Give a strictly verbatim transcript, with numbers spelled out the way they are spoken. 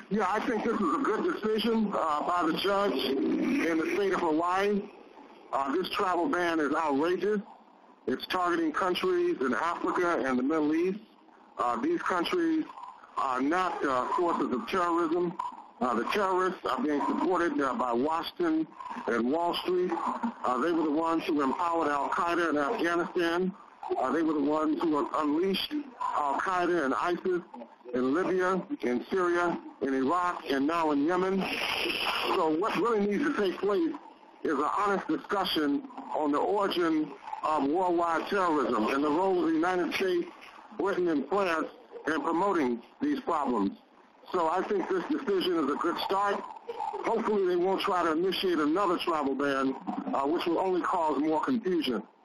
Yeah, I think this is a good decision uh, by the judge in the state of Hawaii. Uh, this travel ban is outrageous. It's targeting countries in Africa and the Middle East. Uh, these countries are not uh, sources of terrorism. Uh, the terrorists are being supported uh, by Washington and Wall Street. Uh, they were the ones who empowered al-Qaeda in Afghanistan. Uh, they were the ones who unleashed al-Qaeda and ISIS in Libya, in Syria, in Iraq, and now in Yemen. So what really needs to take place is an honest discussion on the origin of worldwide terrorism and the role of the United States, Britain, and France in promoting these problems. So I think this decision is a good start. Hopefully they won't try to initiate another travel ban, uh, which will only cause more confusion.